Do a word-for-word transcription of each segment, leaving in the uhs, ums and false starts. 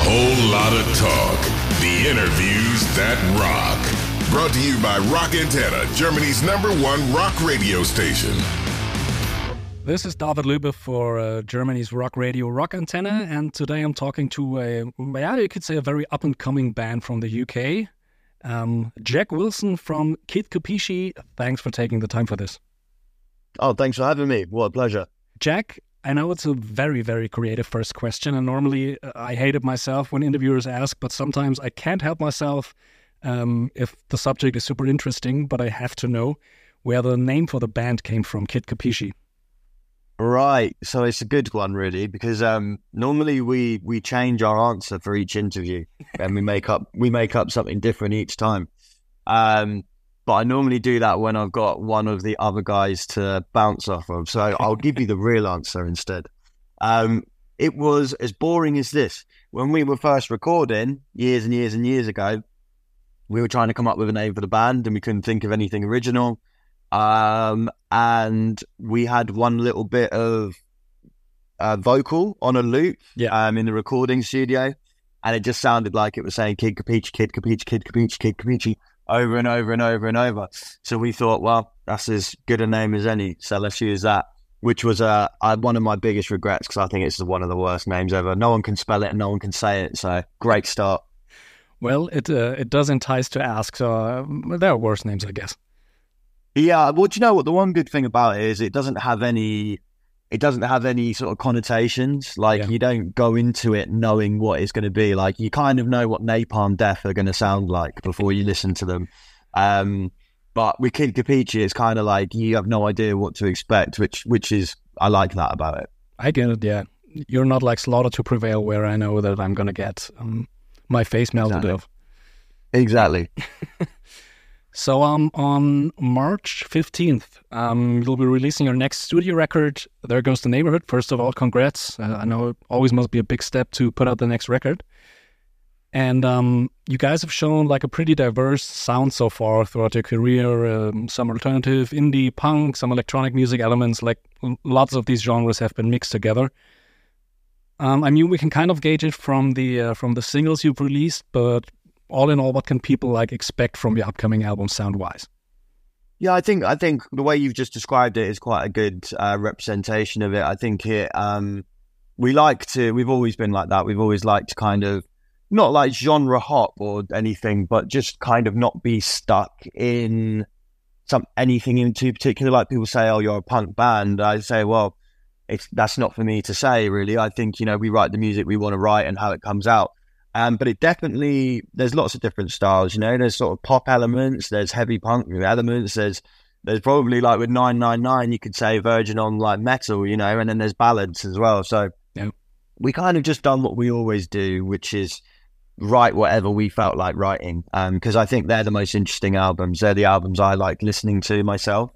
whole lot of talk. The interviews that rock. Brought to you by Rock Antenne, Germany's number one rock radio station. This is David Lübbe for uh, Germany's rock radio Rock Antenne, and today I'm talking to a, yeah, you could say a very up-and-coming band from the U K. Um, Jack Wilson from Kid Kapishi. Thanks for taking the time for this. Oh, thanks for having me. What a pleasure. Jack, I know it's a very, very creative first question, and normally uh, I hate it myself when interviewers ask, but sometimes I can't help myself um, if the subject is super interesting, but I have to know where the name for the band came from, Kid Kapishi. Right, so it's a good one, really, because um, normally we, we change our answer for each interview, and we make up we make up something different each time. Um, but I normally do that when I've got one of the other guys to bounce off of. So I'll give you the real answer instead. Um, it was as boring as this. When we were first recording years and years and years ago, we were trying to come up with a name for the band, and we couldn't think of anything original. Um, and we had one little bit of uh, vocal on a loop yeah. um, in the recording studio, and it just sounded like it was saying Kid Kapichi, Kid Kapichi, Kid Kapichi, Kid Kapichi over and over and over and over. So we thought, well, that's as good a name as any, so let's use that, which was uh, I, one of my biggest regrets, because I think it's one of the worst names ever. No one can spell it and no one can say it, so great start. Well, it uh, it does entice to ask, so uh, there are worse names, I guess. Yeah, well, do you know what? The one good thing about it is it doesn't have any, it doesn't have any sort of connotations. Like, yeah. You don't go into it knowing what it's going to be. Like, you kind of know what Napalm Death are going to sound like before you listen to them. Um, but with Kid Kapichi, it's kind of like you have no idea what to expect, which which is, I like that about it. I get it, yeah. You're not like Slaughter to Prevail, where I know that I'm going to get um, my face melted exactly. off. Exactly. So um, on March fifteenth, um, you'll be releasing your next studio record, There Goes the Neighborhood. First of all, congrats. Uh, I know it always must be a big step to put out the next record. And um, you guys have shown like a pretty diverse sound so far throughout your career. Um, some alternative, indie, punk, some electronic music elements, like lots of these genres have been mixed together. Um, I mean, we can kind of gauge it from the uh, from the singles you've released, but all in all, what can people like expect from your upcoming album sound-wise? Yeah, I think I think the way you've just described it is quite a good uh, representation of it. I think it, um, we like to, we've always been like that. We've always liked to kind of, not like genre hop or anything, but just kind of not be stuck in some anything in too particular. Like people say, oh, you're a punk band. I say, well, it's that's not for me to say, really. I think, you know, we write the music we want to write and how it comes out. Um, but it definitely, there's lots of different styles, you know, there's sort of pop elements, there's heavy punk elements, there's there's probably like with nine nine nine, you could say verging on like metal, you know, and then there's ballads as well. So yeah. We kind of just done what we always do, which is write whatever we felt like writing. Um, because I think they're the most interesting albums. They're the albums I like listening to myself.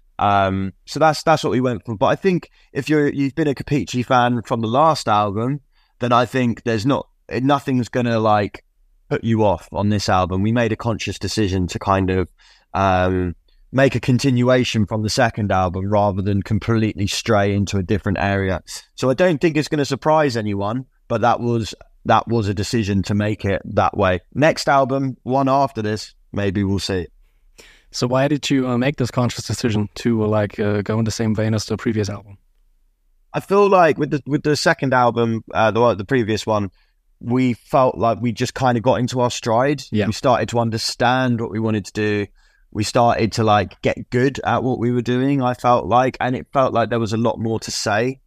Um, so that's that's what we went for. But I think if you're, you've been a Kapichi fan from the last album, then I think there's not, nothing's gonna like put you off on this album. We made a conscious decision to kind of um make a continuation from the second album rather than completely stray into a different area. So I don't think it's going to surprise anyone, but that was that was a decision to make it that way. Next album, one after this, maybe we'll see. So why did you uh, make this conscious decision to uh, like uh, go in the same vein as the previous album? I feel like with the with the second album, uh, the the previous one, we felt like we just kind of got into our stride. Yeah. We started to understand what we wanted to do. We started to like get good at what we were doing, I felt like, and it felt like there was a lot more to say.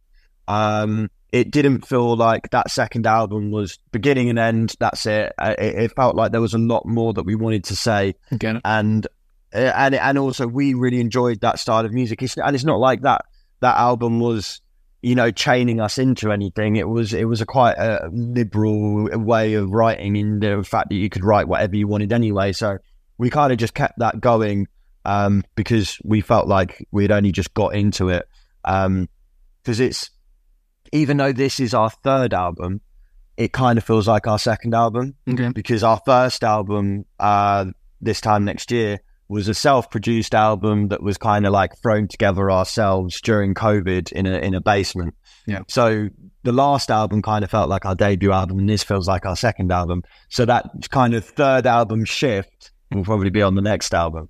Um, it didn't feel like that second album was beginning and end, that's it. It, it felt like there was a lot more that we wanted to say. Get it. And, and, and also we really enjoyed that style of music. It's, and it's not like that, that album was, you know, chaining us into anything. It was it was a quite a liberal way of writing, in the fact that you could write whatever you wanted anyway. So we kind of just kept that going um, because we felt like we'd only just got into it. Um, because it's, even though this is our third album, it kind of feels like our second album. Okay. Because our first album, uh, this time next year, was a self-produced album that was kind of like thrown together ourselves during COVID in a in a basement. Yeah. So the last album kind of felt like our debut album, and this feels like our second album. So that kind of third album shift will probably be on the next album.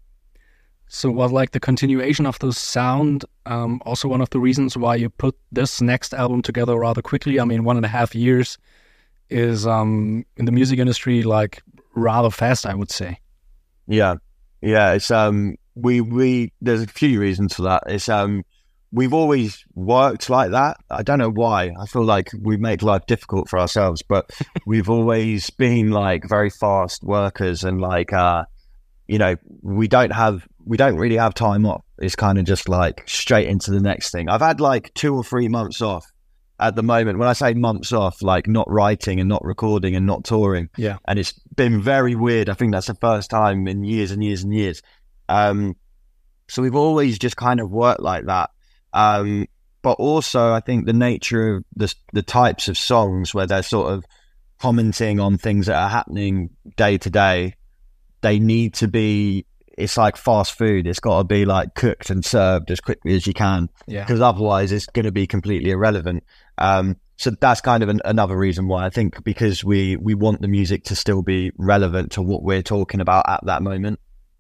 So was like the continuation of the sound um, also one of the reasons why you put this next album together rather quickly? I mean, one and a half years is um, in the music industry like rather fast, I would say. Yeah, yeah. It's um, we we there's a few reasons for that. It's um, we've always worked like that. I don't know why. I feel like we make life difficult for ourselves, but we've always been like very fast workers, and like uh, you know, we don't have we don't really have time off. It's kind of just like straight into the next thing. I've had like two or three months off at the moment. When I say months off, like not writing and not recording and not touring. Yeah. And it's been very weird. I think that's the first time in years and years and years. Um, so we've always just kind of worked like that. Um, but also I think the nature of the, the types of songs where they're sort of commenting on things that are happening day to day, they need to be, it's like fast food. It's got to be like cooked and served as quickly as you can. Yeah. Because otherwise it's going to be completely irrelevant. Um, so that's kind of an, another reason why. I think because we, we want the music to still be relevant to what we're talking about at that moment.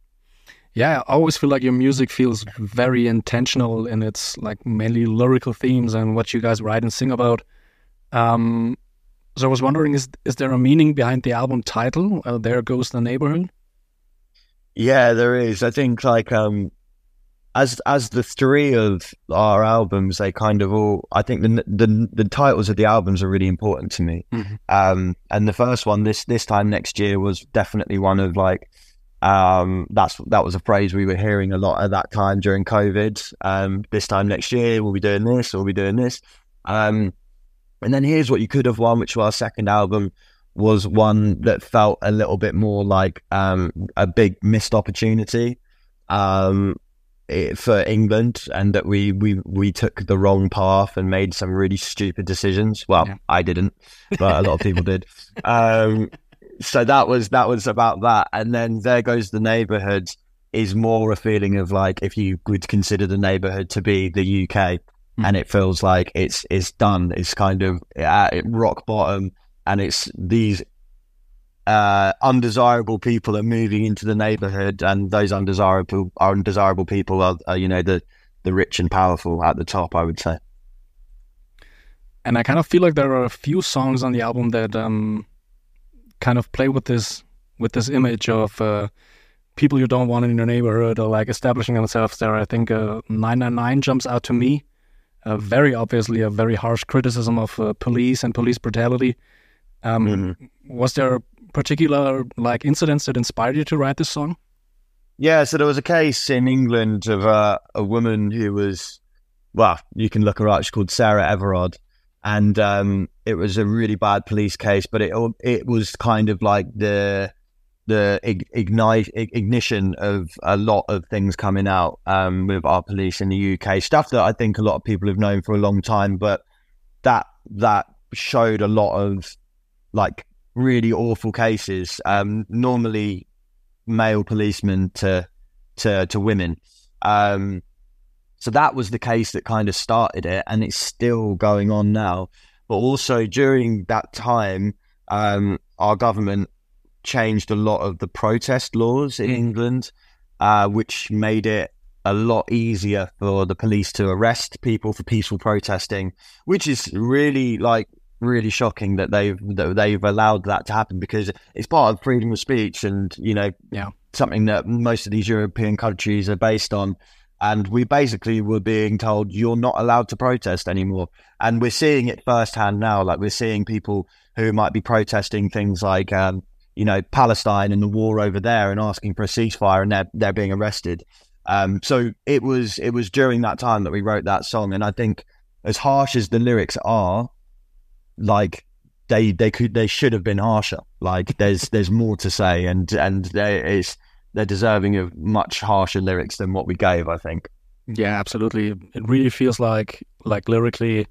Yeah, I always feel like your music feels very intentional in its like mainly lyrical themes and what you guys write and sing about. Um, so I was wondering, is is there a meaning behind the album title, uh, There Goes the Neighborhood? Yeah, there is. I think like um, as as the three of our albums, they kind of all. I think the the the titles of the albums are really important to me. Mm-hmm. Um, and the first one, this this time next year, was definitely one of like. Um, that's that was a phrase we were hearing a lot at that time during COVID. Um, this time next year, we'll be doing this, or we'll be doing this. Um, and then Here's What You Could Have Won, which was our second album, was one that felt a little bit more like um, a big missed opportunity um, it, for England, and that we, we we took the wrong path and made some really stupid decisions. Well, yeah. I didn't, but a lot of people did. Um, so that was that was about that. And then There Goes the Neighborhood is more a feeling of like, if you would consider the neighborhood to be the U K, mm. and it feels like it's it's done. It's kind of at rock bottom. And it's these uh, undesirable people are moving into the neighborhood, and those undesirable undesirable people are, are, you know, the the rich and powerful at the top, I would say. And I kind of feel like there are a few songs on the album that um, kind of play with this with this image of uh, people you don't want in your neighborhood, or like establishing themselves there. I think uh, nine nine nine jumps out to me. Uh, very obviously a very harsh criticism of uh, police and police brutality. Um, mm-hmm. Was there a particular like incidents that inspired you to write this song? Yeah, so there was a case in England of uh, a woman who was, well, you can look her up. She's called Sarah Everard, and um, it was a really bad police case. But it it was kind of like the the ignite ignition of a lot of things coming out um, with our police in the U K, stuff that I think a lot of people have known for a long time, but that that showed a lot of like really awful cases, um, normally male policemen to to to women. Um, so that was the case that kind of started it, and it's still going on now. But also during that time, um, our government changed a lot of the protest laws in England, uh, which made it a lot easier for the police to arrest people for peaceful protesting, which is really like really shocking that they've that they've allowed that to happen, because it's part of freedom of speech, and you know, yeah, something that most of these European countries are based on. And we basically were being told you're not allowed to protest anymore, and we're seeing it firsthand now. Like we're seeing people who might be protesting things like um, you know, Palestine and the war over there, and asking for a ceasefire, and they're they're being arrested. Um, so it was it was during that time that we wrote that song, and I think as harsh as the lyrics are, like they they could they should have been harsher. Like there's there's more to say, and and there is they're deserving of much harsher lyrics than what we gave, I think. Yeah, absolutely. It really feels like like lyrically,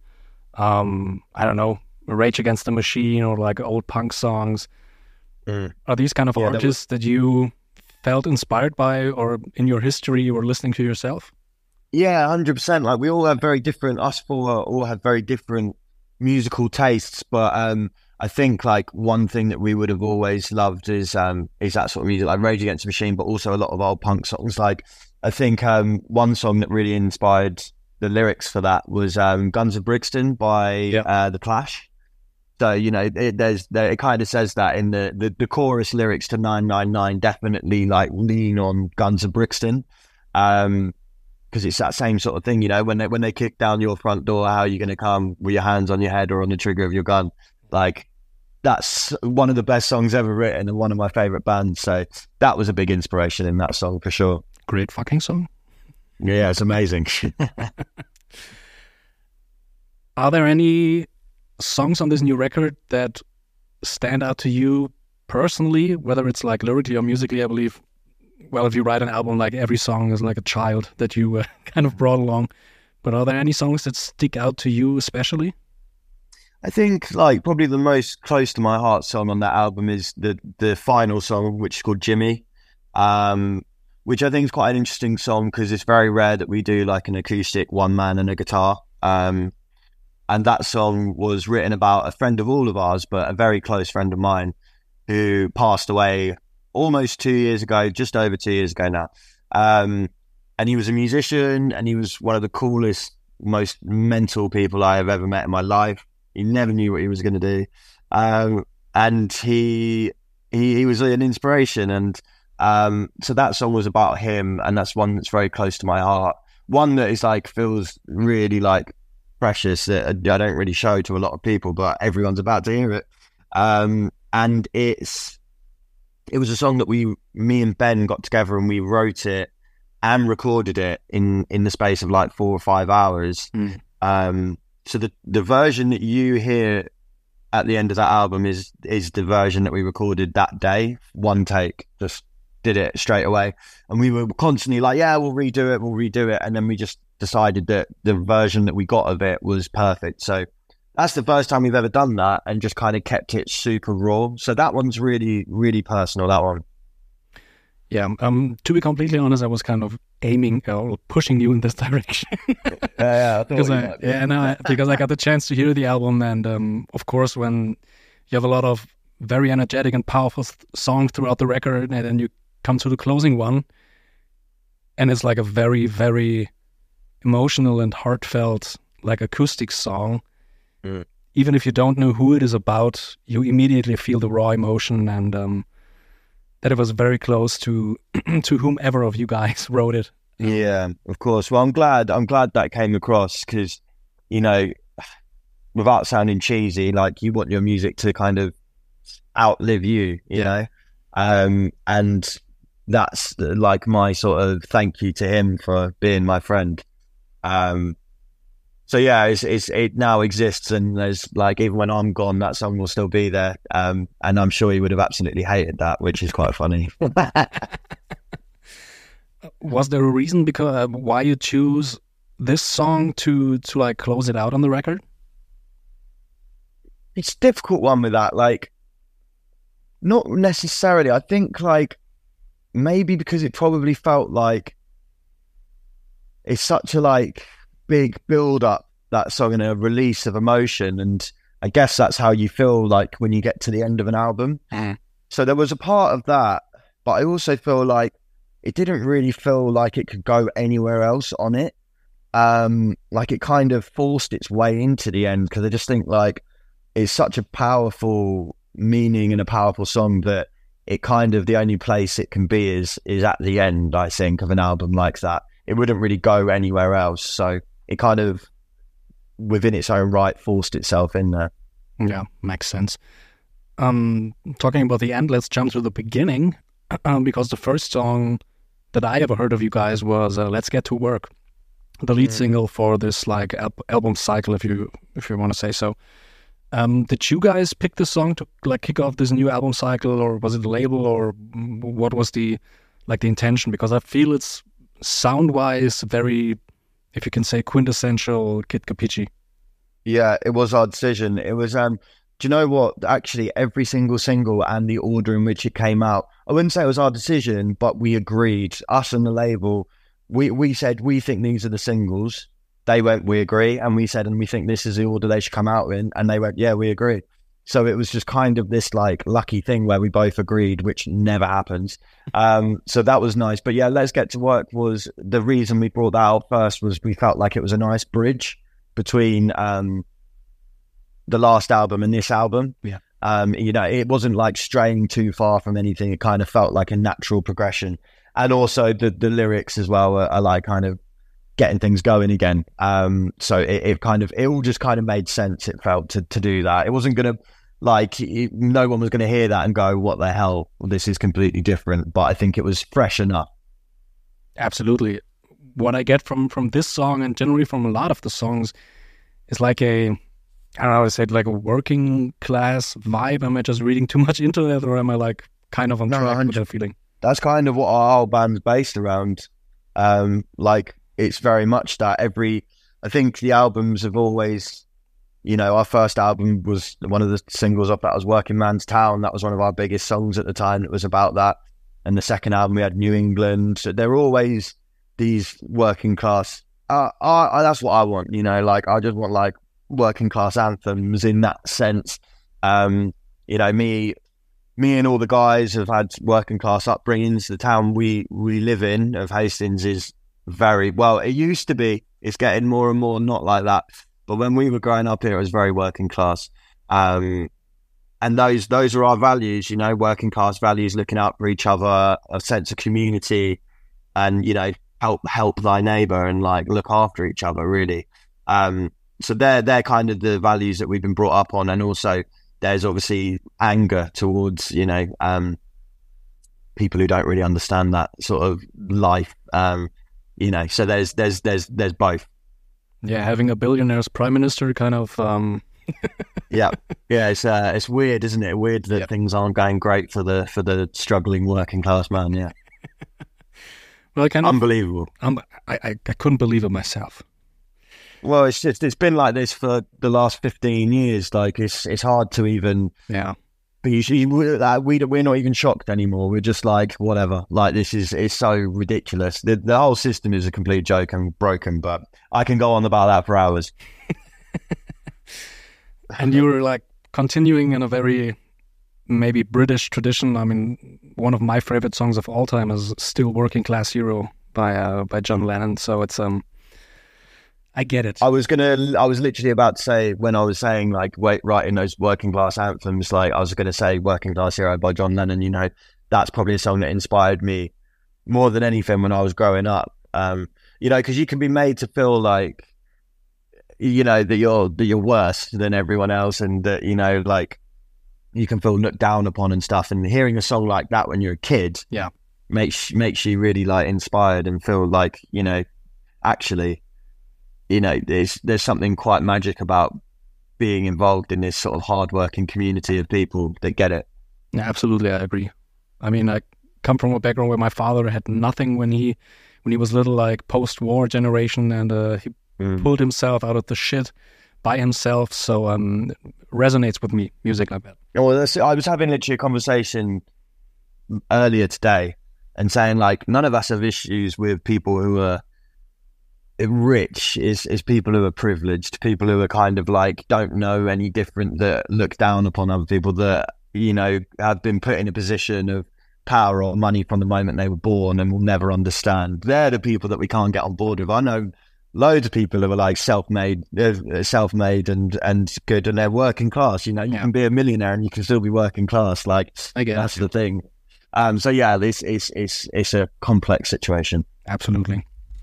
um, I don't know, Rage Against the Machine or like old punk songs. Mm. Are these kind of yeah, artists that, was... that you felt inspired by, or in your history you were listening to yourself? Yeah, one hundred percent. Like we all have very different, us four all have very different musical tastes, but um, I think like one thing that we would have always loved is um, is that sort of music, like Rage Against the Machine, but also a lot of old punk songs. Like I think um, one song that really inspired the lyrics for that was um, Guns of Brixton by Yeah. uh, The Clash. So, you know, it, there's there, it kind of says that in the, the, the chorus lyrics to nine nine nine definitely like lean on Guns of Brixton. Um, because it's that same sort of thing, you know, when they when they kick down your front door, how are you going to come with your hands on your head or on the trigger of your gun? Like, that's one of the best songs ever written and one of my favorite bands. So that was a big inspiration in that song for sure. Great fucking song. Yeah, it's amazing. Are there any songs on this new record that stand out to you personally, whether it's like lyrically or musically? I believe, well, if you write an album, like every song is like a child that you uh, kind of brought along. But are there any songs that stick out to you especially? I think like probably the most close to my heart song on that album is the the final song, which is called Jimmy, um, which I think is quite an interesting song because it's very rare that we do like an acoustic one man and a guitar. Um, and that song was written about a friend of all of ours, but a very close friend of mine who passed away almost two years ago, just over two years ago now. Um, and he was a musician and he was one of the coolest, most mental people I have ever met in my life. He never knew what he was going to do. Um, and he, he, he was an inspiration. And, um, so that song was about him. And that's one that's very close to my heart. One that is like, feels really like precious that I don't really show to a lot of people, but everyone's about to hear it. Um, and it's, it was a song that we, me and Ben got together and we wrote it and recorded it in, in the space of like four or five hours. Mm. Um, So the, the version that you hear at the end of that album is is the version that we recorded that day, one take, just did it straight away. And we were constantly like, yeah, we'll redo it, we'll redo it. And then we just decided that the version that we got of it was perfect. So that's the first time we've ever done that and just kind of kept it super raw. So that one's really, really personal, that one. Yeah, um, to be completely honest, I was kind of aiming or pushing you in this direction. Yeah, yeah, I because I, yeah, no, I, because I got the chance to hear the album, and um, of course, when you have a lot of very energetic and powerful th- songs throughout the record, and then you come to the closing one, and it's like a very, very emotional and heartfelt, like acoustic song. Mm. Even if you don't know who it is about, you immediately feel the raw emotion, and um, that it was very close to to whomever of you guys wrote it. Yeah, of course. Well, I'm glad. I'm glad that came across because, you know, without sounding cheesy, like you want your music to kind of outlive you, you know, um, and that's like my sort of thank you to him for being my friend. Um, so yeah, it's, it's it now exists, and there's like even when I'm gone, that song will still be there. Um, and I'm sure he would have absolutely hated that, which is quite funny. Was there a reason because uh, why you choose this song to to like close it out on the record? It's a difficult one with that. Like, not necessarily. I think like maybe because it probably felt like it's such a like big build up, that song, and a release of emotion, and I guess that's how you feel like when you get to the end of an album. Mm. So there was a part of that, but I also feel like it didn't really feel like it could go anywhere else on it. Um, like it kind of forced its way into the end, because I just think like it's such a powerful meaning and a powerful song that it kind of, the only place it can be is is at the end, I think, of an album like that. It wouldn't really go anywhere else. So it kind of, within its own right, forced itself in there. Yeah, makes sense. Um, talking about the end, let's jump to the beginning, um, because the first song that I ever heard of you guys was uh, "Let's Get to Work," the lead mm. single for this like al- album cycle, if you if you want to say so. Um, did you guys pick this song to like kick off this new album cycle, or was it the label, or what was the like the intention? Because I feel it's sound-wise very, if you can say, quintessential Kid Kapichi. Yeah, it was our decision. It was, um, do you know what? Actually, every single single and the order in which it came out, I wouldn't say it was our decision, but we agreed, us and the label, we, we said, we think these are the singles. they went, we agree. And we said, and we think this is the order they should come out in. And they went, yeah, we agree. So it was just kind of this like lucky thing where we both agreed, which never happens. Um, so that was nice. But yeah, Let's Get to Work was the reason we brought that out first, was we felt like it was a nice bridge between um, the last album and this album. Yeah. Um, you know, it wasn't like straying too far from anything. It kind of felt like a natural progression. And also the, the lyrics as well are, are like kind of getting things going again. Um, so it, it kind of, it all just kind of made sense, it felt, to, to do that. It wasn't going to, like, it, no one was going to hear that and go, what the hell, well, this is completely different. But I think it was fresh enough. Absolutely. What I get from, from this song, and generally from a lot of the songs, is like a, I don't know how to say it, like a working class vibe. Am I just reading too much into it, or am I like kind of on No, track one with hundred that feeling? That's kind of what our whole band's based around. Um, like, it's very much that. Every, I think the albums have always, you know, our first album was one of the singles off that was Working Man's Town. That was one of our biggest songs at the time. It was about that. And the second album, we had New England. So they're always these working class. Uh, I, that's what I want, you know, like, I just want like working class anthems in that sense. Um, you know, me, me and all the guys have had working class upbringings. The town we, we live in of Hastings is very, well, it used to be. It's getting more and more not like that. But when we were growing up here, it was very working class. Um, and those those are our values, you know, working class values, looking out for each other, a sense of community, and, you know, help help thy neighbour and, like, look after each other, really. Um, so they're, they're kind of the values that we've been brought up on. And also there's obviously anger towards, you know, um, people who don't really understand that sort of life. Um, you know, so there's there's there's there's both. Yeah, having a billionaire as prime minister kind of... Um... yeah, yeah, it's uh, it's weird, isn't it? Weird that yep. things aren't going great for the for the struggling working class man. Yeah, well, I kind of unbelievable. Um, I, I I couldn't believe it myself. Well, it's just it's been like this for the last fifteen years. Like, it's it's hard to even yeah. But usually we we're not even shocked anymore. We're just like, whatever. Like, this is it's so ridiculous. The the whole system is a complete joke and broken. But I can go on about that for hours. And you were like continuing in a very maybe British tradition. I mean, one of my favorite songs of all time is "Still Working Class Hero" by uh, by John Lennon. So it's um. I get it. I was gonna. I was literally about to say, when I was saying like wait, writing those working class anthems, like I was gonna say "Working Class Hero" by John Lennon. You know, that's probably a song that inspired me more than anything when I was growing up. Um, you know, because you can be made to feel like, you know, that you're that you're worse than everyone else, and that, you know, like, you can feel looked down upon and stuff. And hearing a song like that when you're a kid, yeah, makes makes you really like inspired and feel like, you know, actually, you know, there's there's something quite magic about being involved in this sort of hardworking community of people that get it. Yeah, absolutely, I agree. I mean, I come from a background where my father had nothing when he when he was little, like post-war generation, and uh, he mm. pulled himself out of the shit by himself. So um, it resonates with me, music like that. Well, that's, I was having literally a conversation earlier today and saying, like, none of us have issues with people who are rich, is is people who are privileged, people who are kind of like don't know any different, that look down upon other people, that, you know, have been put in a position of power or money from the moment they were born and will never understand. They're the people that we can't get on board with. I know loads of people who are like self-made, uh, self-made and and good, and they're working class. You know, you yeah. can be a millionaire and you can still be working class. Like, I guess that's the thing. Um. So yeah, this is it's it's a complex situation. Absolutely.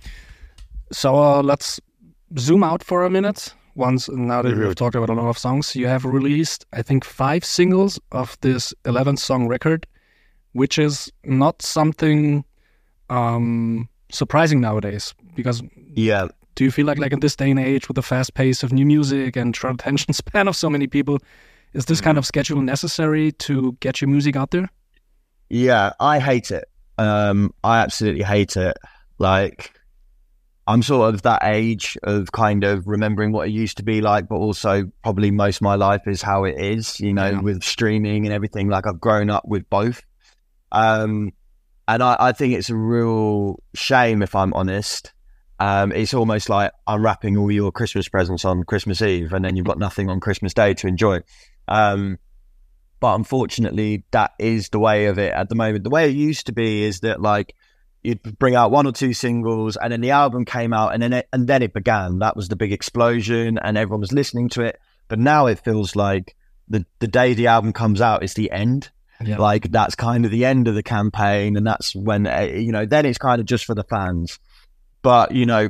So uh, let's zoom out for a minute. Once, now that we've talked about a lot of songs, you have released, I think, five singles of this eleven-song record, which is not something um, surprising nowadays. Because yeah, do you feel like, like in this day and age, with the fast pace of new music and short attention span of so many people, is this kind of schedule necessary to get your music out there? Yeah, I hate it. Um, I absolutely hate it. Like, I'm sort of that age of kind of remembering what it used to be like, but also probably most of my life is how it is, you know, yeah. with streaming and everything. Like, I've grown up with both. Um, and I, I think it's a real shame, if I'm honest, Um, it's almost like unwrapping all your Christmas presents on Christmas Eve, and then you've got nothing on Christmas Day to enjoy. Um, but unfortunately, that is the way of it at the moment. The way it used to be is that like you'd bring out one or two singles, and then the album came out, and then it, and then it began. That was the big explosion, and everyone was listening to it. But now it feels like the the day the album comes out is the end. Yeah. Like that's kind of the end of the campaign, and that's when uh, you know. Then it's kind of just for the fans. But, you know,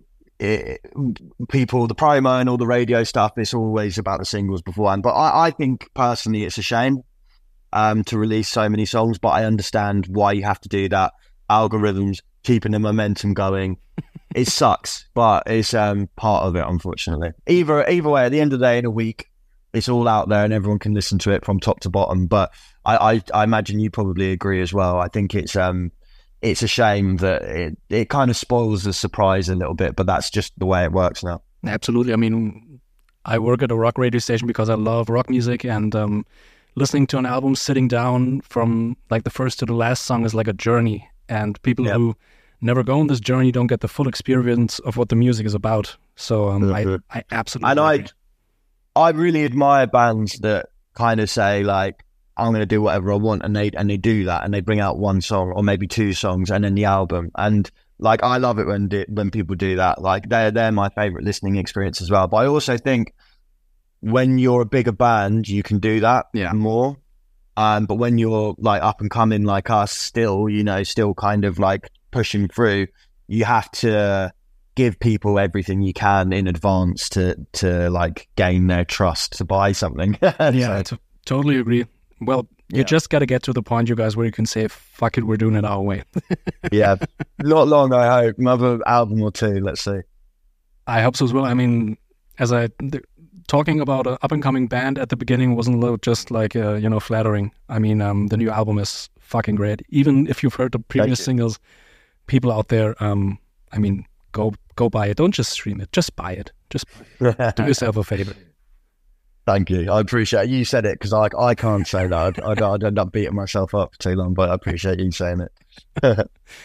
it, people, the promo and all the radio stuff, it's always about the singles beforehand. But I, I think personally it's a shame um, to release so many songs, but I understand why you have to do that. Algorithms, keeping the momentum going. It sucks, but it's um, part of it, unfortunately. Either, either way, at the end of the day, in a week, it's all out there and everyone can listen to it from top to bottom. But I, I, I imagine you probably agree as well. I think it's... Um, It's a shame that it, it kind of spoils the surprise a little bit, but that's just the way it works now. Absolutely. I mean, I work at a rock radio station because I love rock music, and um, listening to an album, sitting down from like the first to the last song is like a journey. And people yep. who never go on this journey don't get the full experience of what the music is about. So um, mm-hmm. I, I absolutely And agree. I, I really admire bands that kind of say like, I'm going to do whatever I want, and they and they do that, and they bring out one song or maybe two songs, and then the album. And like, I love it when when people do that. Like, they're they're my favorite listening experience as well. But I also think when you're a bigger band, you can do that yeah. more. Um, but when you're like up and coming like us, still, you know, still kind of like pushing through, you have to give people everything you can in advance to to like gain their trust to buy something. Yeah, I t- totally agree. Well, you yeah. just got to get to the point, you guys, where you can say, fuck it, we're doing it our way. Yeah. Not long, I hope. Another album or two, let's see. I hope so as well. I mean, as I... The, talking about an up-and-coming band at the beginning wasn't just like, uh, you know, flattering. I mean, um, the new album is fucking great. Even if you've heard the previous singles, people out there, um, I mean, go go buy it. Don't just stream it. Just buy it. Just buy it. Do yourself a favor. Thank you. I appreciate it. You said it because I I can't say that. I'd, I'd, I'd end up beating myself up for too long, but I appreciate you saying it.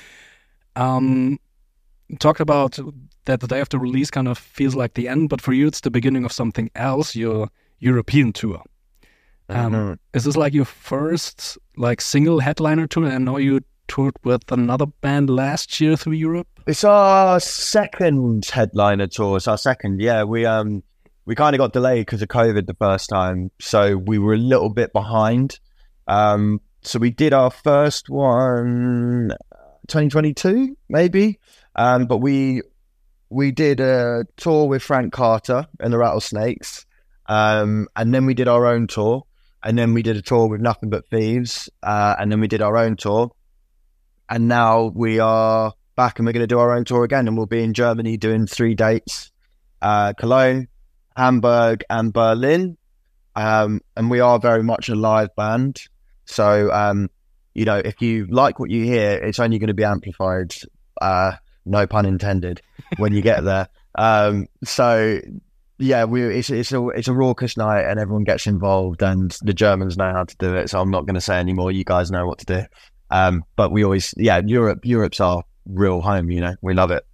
um, talked about that the day after release kind of feels like the end, but for you, it's the beginning of something else, your European tour. Um, mm-hmm. Is this like your first like single headliner tour? I know you toured with another band last year through Europe. It's our second headliner tour. It's our second, yeah. We um. We kind of got delayed because of COVID the first time, so we were a little bit behind. Um, so we did our first one twenty twenty-two, maybe. Um, but we we did a tour with Frank Carter and the Rattlesnakes, um, and then we did our own tour, and then we did a tour with Nothing But Thieves, uh, and then we did our own tour, and now we are back and we're going to do our own tour again, and we'll be in Germany doing three dates, uh, Cologne, Hamburg and Berlin, um, and we are very much a live band. So, um, you know, if you like what you hear, it's only going to be amplified, uh, no pun intended, when you get there. Um, so, yeah, we it's it's a it's a raucous night, and everyone gets involved, and the Germans know how to do it. So I'm not going to say anymore. You guys know what to do. Um, but we always, yeah, Europe, Europe's our real home. You know, we love it.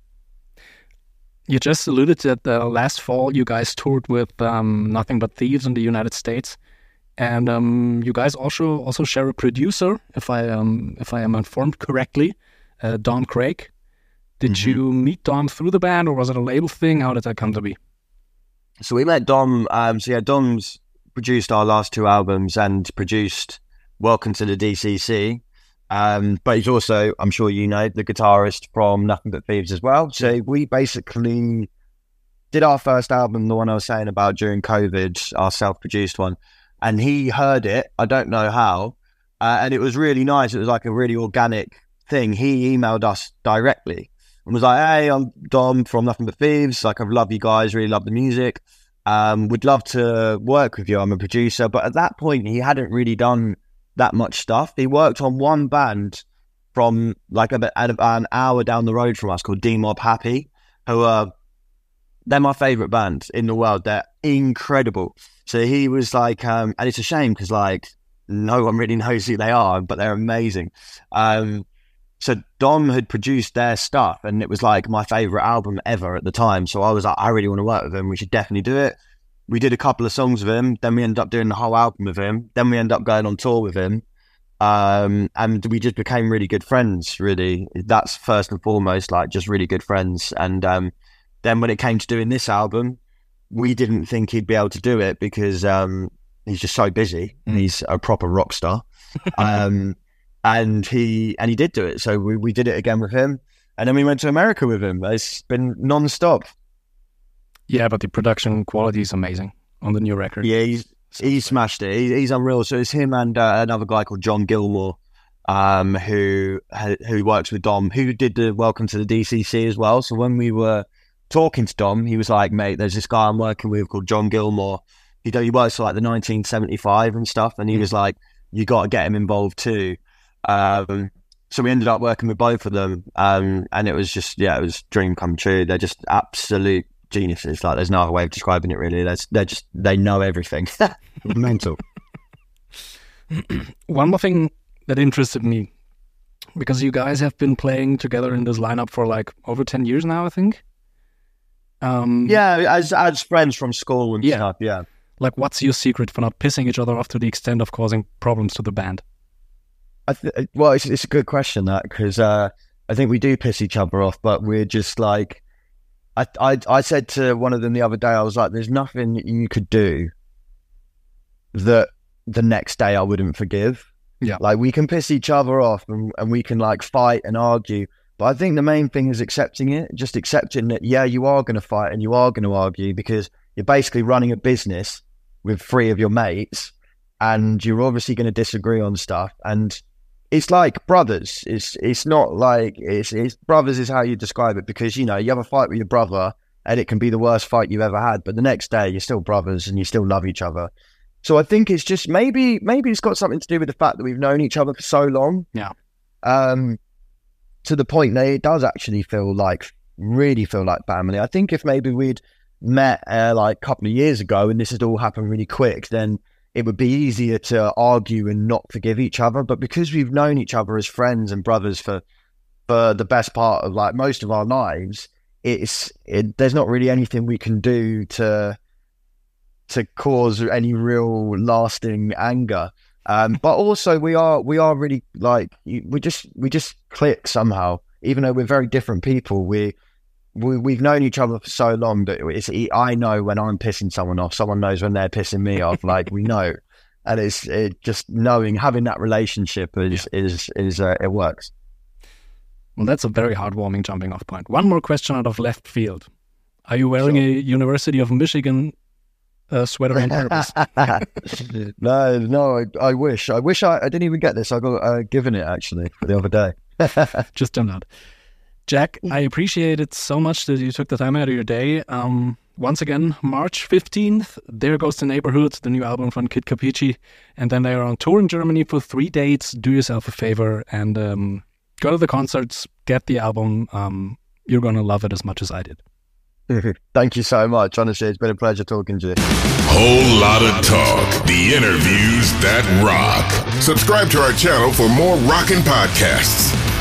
You just alluded that uh, last fall you guys toured with um, Nothing But Thieves in the United States, and um, you guys also also share a producer, if I um if I am informed correctly, uh, Dom Craig. Did mm-hmm. you meet Dom through the band, or was it a label thing? How did that come to be? So we met Dom. Um, so yeah, Dom's produced our last two albums and produced Welcome to the D C C. Um, but he's also, I'm sure you know, the guitarist from Nothing But Thieves as well. So we basically did our first album, the one I was saying about during COVID, our self-produced one, and he heard it. I don't know how, uh, and it was really nice. It was like a really organic thing. He emailed us directly and was like, "Hey, I'm Dom from Nothing But Thieves. Like, I love you guys. Really love the music. Um, would love to work with you. I'm a producer." But at that point, he hadn't really done that much stuff. He worked on one band from like about an hour down the road from us called D-Mob Happy, who are, they're my favourite band in the world. They're incredible. So he was like, um, and it's a shame because like no one really knows who they are, but they're amazing. Um, So Dom had produced their stuff, and it was like my favorite album ever at the time. So I was like, I really want to work with him. We should definitely do it. We did a couple of songs with him. Then we ended up doing the whole album with him. Then we ended up going on tour with him. Um, and we just became really good friends, really. That's first and foremost, like just really good friends. And um, then when it came to doing this album, we didn't think he'd be able to do it because um, he's just so busy. Mm. He's a proper rock star. um, and he and he did do it. So we, we did it again with him. And then we went to America with him. It's been non-stop. Yeah, but the production quality is amazing on the new record. Yeah, he's he smashed it. He, he's unreal. So it's him and uh, another guy called John Gilmore, um, who who works with Dom, who did the Welcome to the D C C as well. So when we were talking to Dom, he was like, "Mate, there's this guy I'm working with called John Gilmore. He he works for like the nineteen seventy-five and stuff." And he was like, "You got to get him involved too." Um, so we ended up working with both of them, um, and it was just yeah, it was a dream come true. They're just absolute geniuses. Like there's no other way of describing it really. They're, they're just they know everything. Mental. One more thing that interested me, because you guys have been playing together in this lineup for like over ten years now, I think. Um, yeah, as as friends from school and yeah. stuff. Yeah. Like, what's your secret for not pissing each other off to the extent of causing problems to the band? I th- well, it's, it's a good question that because uh, I think we do piss each other off, but we're just like. I, I I said to one of them the other day, I was like, there's nothing you could do that the next day I wouldn't forgive. Yeah. Like, we can piss each other off and, and we can, like, fight and argue. But I think the main thing is accepting it, just accepting that, yeah, you are going to fight and you are going to argue because you're basically running a business with three of your mates and you're obviously going to disagree on stuff. And it's like brothers. It's it's not like it's it's brothers is how you describe it because you know you have a fight with your brother and it can be the worst fight you've ever had, but the next day you're still brothers and you still love each other. So I think it's just maybe maybe it's got something to do with the fact that we've known each other for so long. Yeah. Um, to the point that it does actually feel like really feel like family. I think if maybe we'd met uh, like a couple of years ago and this had all happened really quick, then it would be easier to argue and not forgive each other. But because we've known each other as friends and brothers for for the best part of like most of our lives, it's it, there's not really anything we can do to to cause any real lasting anger. Um, but also we are we are really like we just we just click somehow, even though we're very different people. We We, we've known each other for so long that it's, I know when I'm pissing someone off, someone knows when they're pissing me off. Like, we know. And it's it just knowing, having that relationship is, yeah. is, is uh, it works. Well, that's a very heartwarming jumping off point. One more question out of left field. Are you wearing sure. a University of Michigan uh, sweater on purpose? no, no, I, I wish. I wish I, I didn't even get this. I got uh, given it, actually, the other day. Just turned out. Jack, I appreciate it so much that you took the time out of your day. Um, once again, March fifteenth, There Goes the Neighborhood, the new album from Kid Capici. And then they are on tour in Germany for three dates. Do yourself a favor and um, go to the concerts, get the album. Um, you're going to love it as much as I did. Thank you so much. Honestly, it's been a pleasure talking to you. Whole lot of talk. The interviews that rock. Subscribe to our channel for more rockin' podcasts.